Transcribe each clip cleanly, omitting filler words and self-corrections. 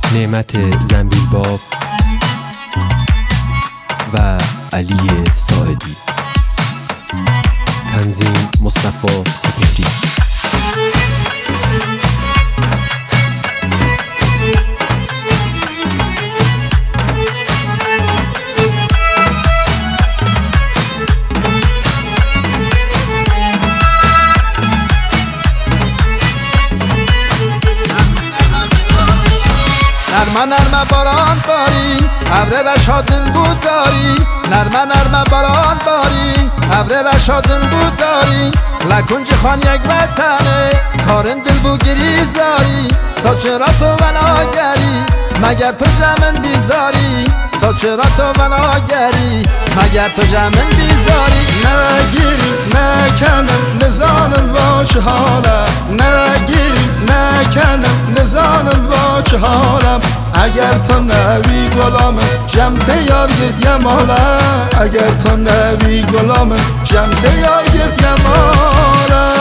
نعمت زنبیل باب و علی ساعدی. تنظیم مصطفی سپهری. نرمه نرمه باران باری ابر رشا دل بود داری، نرمه نرمه باران باری ابر رشا دل بود داری. لکنج خان یک وطنه کارن دل بو گریزاری، تا چرا تو وناگری مگر تو جمن بیزاری، تا چرا تو وناگری مگر تو جمن بیزاری. نگیری نکنم نزانم واش حالم، نگیری نکنم نزانم واش حالم. اگر تو نوی گلامم جمت یار گرد یمالم، اگر تو نوی گلامم جمت یار گرد یمالم.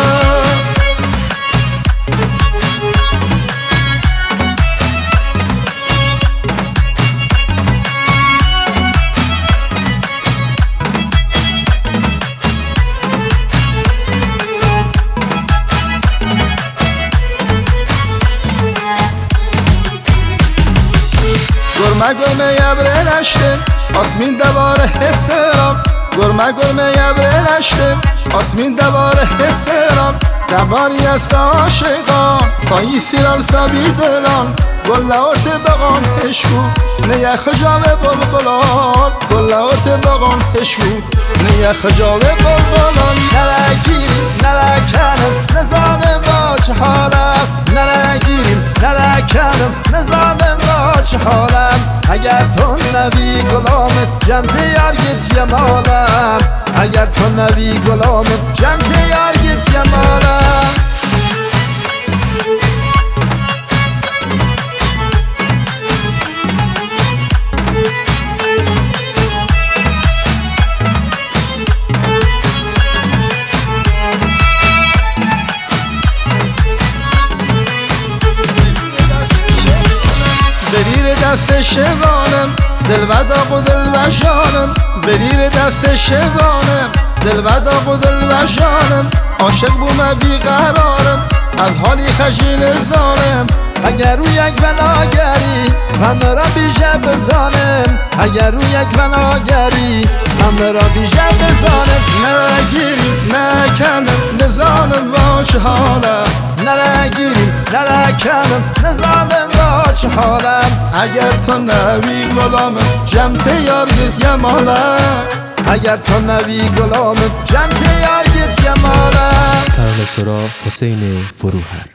گرمه گرمه یبره نشته آسمین دواره حسرم، گرمه گرمه یبره نشته آسمین دواره حسرم. دباری از عاشقان سایی سیرال سبی دلان، گل لورد بغان هشو نیخ جاوه بلبلان، گل لورد بغان هشو نیخ جاوه بلبلان. نلگیریم نلکنم نزانم باش حالم، نلگیریم نلکنم نزانم باش حالم. اگر تو نوی گلامت جمت یار گیت یمالم، اگر تو نوی گلامت جمت یار گیت یمالم. بریر دست شوانم دل و داغ و دل و جانم، بریر دست شوانم دل و داغ و دل و جانم. عاشق بوم بیقرارم از حالی خجیل ظالم، اگر رو یک وناگری همه را بیشه بزانم، اگر رو یک وناگری همه را بیشه بزانم. نگیریم نکنم نزانم واش حالم، نلگیریم نلکنم نزانم باش حالم. اگر تو نوی گلامم جمت یار گرد یمالم، اگر تو نوی گلامت جمت یار گیت یمالم. ترانه سرا حسین فروهر.